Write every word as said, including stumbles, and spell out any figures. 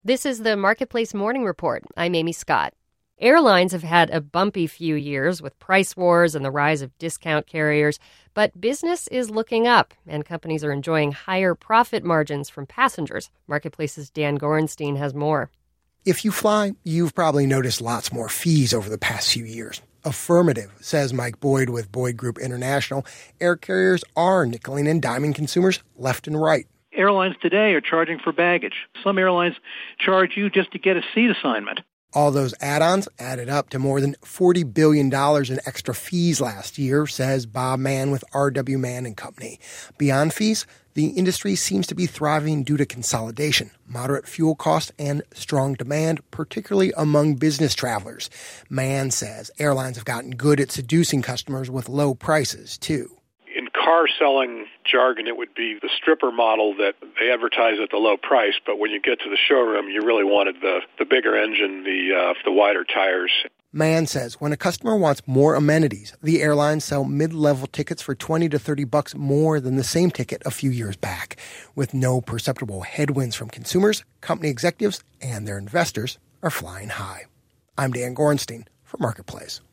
This is the Marketplace Morning Report. I'm Amy Scott. Airlines have had a bumpy few years with price wars and the rise of discount carriers, but business is looking up, and companies are enjoying higher profit margins from passengers. Marketplace's Dan Gorenstein has more. If you fly, you've probably noticed lots more fees over the past few years. Affirmative, says Mike Boyd with Boyd Group International. Air carriers are nickeling and diming consumers left and right. Airlines today are charging for baggage. Some airlines charge you just to get a seat assignment. All those add-ons added up to more than forty billion dollars in extra fees last year, says Bob Mann with R W Mann and Company. Beyond fees, the industry seems to be thriving due to consolidation, moderate fuel costs, and strong demand, particularly among business travelers. Mann says airlines have gotten good at seducing customers with low prices, too. In car selling jargon, it would be the stripper model that they advertise at the low price, but when you get to the showroom, you really wanted the, the bigger engine, the uh, the wider tires. Mann says when a customer wants more amenities, the airlines sell mid-level tickets for twenty to thirty bucks more than the same ticket a few years back. With no perceptible headwinds from consumers, company executives and their investors are flying high. I'm Dan Gorenstein for Marketplace.